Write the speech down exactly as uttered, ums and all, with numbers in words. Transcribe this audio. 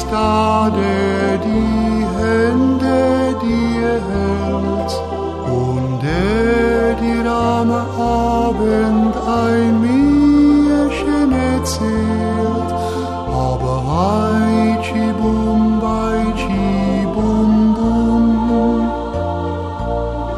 da, der die Hände dir hält und der dir am Abend ein